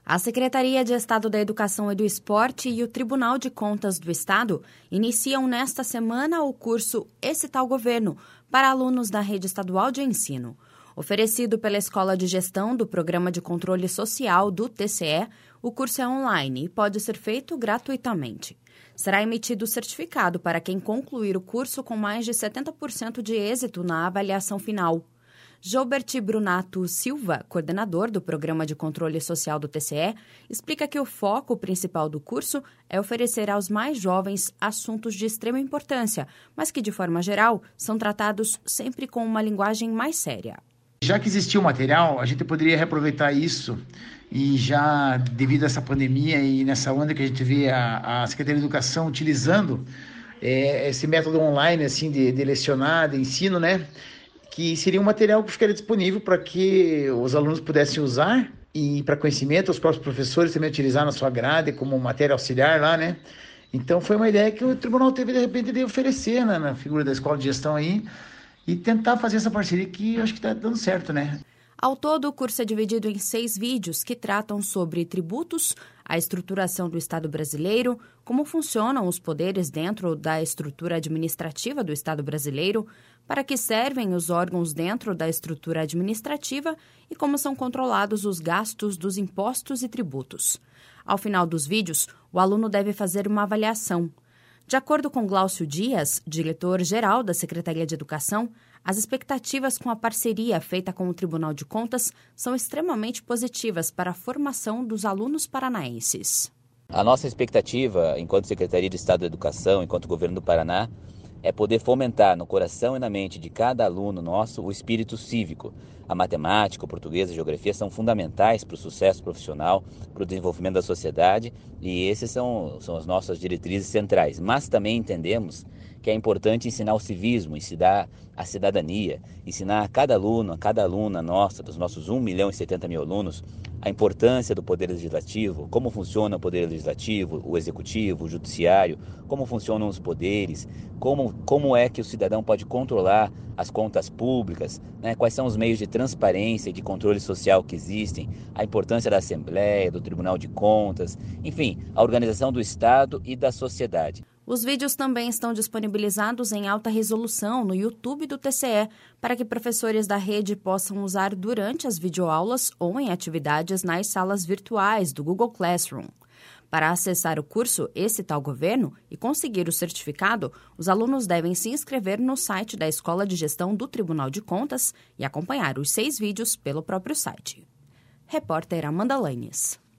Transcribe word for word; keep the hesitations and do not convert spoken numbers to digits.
A Secretaria de Estado da Educação e do Esporte e o Tribunal de Contas do Estado iniciam nesta semana o curso Esse Tal Governo para alunos da rede estadual de ensino. Oferecido pela Escola de Gestão do Programa de Controle Social do T C E, o curso é online e pode ser feito gratuitamente. Será emitido o certificado para quem concluir o curso com mais de setenta por cento de êxito na avaliação final. Gilbert Brunato Silva, coordenador do Programa de Controle Social do T C E, explica que o foco principal do curso é oferecer aos mais jovens assuntos de extrema importância, mas que, de forma geral, são tratados sempre com uma linguagem mais séria. Já que existia o material, a gente poderia reaproveitar isso e já, devido a essa pandemia e nessa onda que a gente vê a, a Secretaria de Educação utilizando é, esse método online assim, de, de lecionar, de ensino, né? Que seria um material que ficaria disponível para que os alunos pudessem usar e para conhecimento, os próprios professores também utilizar na sua grade como matéria auxiliar lá, né? Então foi uma ideia que o tribunal teve de repente de oferecer, né, na figura da escola de gestão aí e tentar fazer essa parceria que eu acho que está dando certo, né? Ao todo, o curso é dividido em seis vídeos que tratam sobre tributos, a estruturação do Estado brasileiro, como funcionam os poderes dentro da estrutura administrativa do Estado brasileiro, para que servem os órgãos dentro da estrutura administrativa e como são controlados os gastos dos impostos e tributos. Ao final dos vídeos, o aluno deve fazer uma avaliação. De acordo com Glaucio Dias, diretor-geral da Secretaria de Educação, as expectativas com a parceria feita com o Tribunal de Contas são extremamente positivas para a formação dos alunos paranaenses. A nossa expectativa, enquanto Secretaria de Estado da Educação, enquanto Governo do Paraná, é poder fomentar no coração e na mente de cada aluno nosso o espírito cívico. A matemática, o português e a geografia são fundamentais para o sucesso profissional, para o desenvolvimento da sociedade, e esses são, são as nossas diretrizes centrais. Mas também entendemos que é importante ensinar o civismo, ensinar a cidadania, ensinar a cada aluno, a cada aluna nossa, dos nossos um milhão e setenta mil alunos, a importância do poder legislativo, como funciona o poder legislativo, o executivo, o judiciário, como funcionam os poderes, como, como é que o cidadão pode controlar as contas públicas, né? Quais são os meios de transparência e de controle social que existem, a importância da Assembleia, do Tribunal de Contas, enfim, a organização do Estado e da sociedade. Os vídeos também estão disponibilizados em alta resolução no YouTube do T C E para que professores da rede possam usar durante as videoaulas ou em atividades nas salas virtuais do Google Classroom. Para acessar o curso Esse Tal Governo e conseguir o certificado, os alunos devem se inscrever no site da Escola de Gestão do Tribunal de Contas e acompanhar os seis vídeos pelo próprio site. Repórter Amanda Lanes.